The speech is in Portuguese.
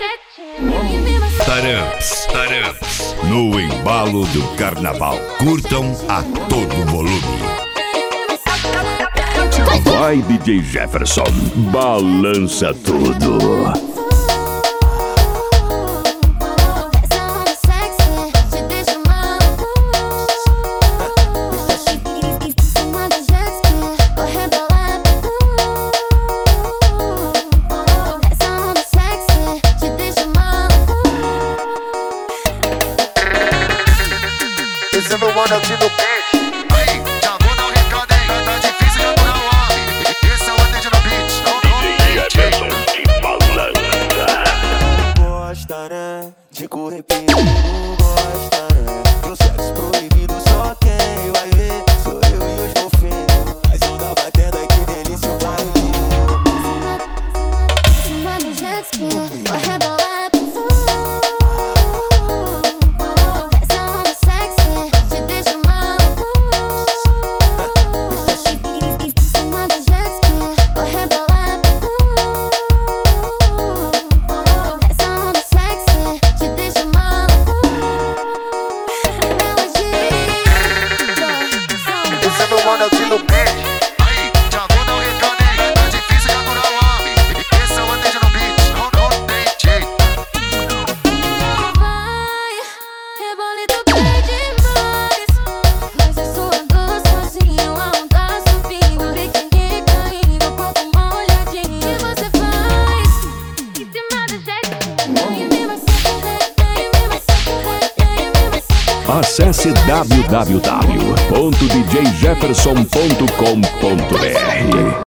Taramps, no embalo do carnaval. Curtam a todo volume. Vai, DJ Jefferson, balança tudo. Esse é meu mano, é o Tino Beat. Aí, já vou dar um recado aí. Tá difícil de aturar o homem. Esse é o Atende no Beat. Gosta, né? De correr perigo, gosta, né? Meu sexo proibido, só quem vai ver sou eu e os golfinhos. Mas eu da batendo, ai que delícia o barulhinho. Mano, é o Tino Beat. Aí, já vou dar um recado aí. Tá difícil de aturar o homem. Esse é o Atende no Beat. Não tem jeito. Vai, rebolito bem demais. Mas eu sou andou sozinho, a onda subindo, biquíni caindo, corpo molhadinho. O que você faz? Em cima do jeito. Acesse www.djjefferson.com.br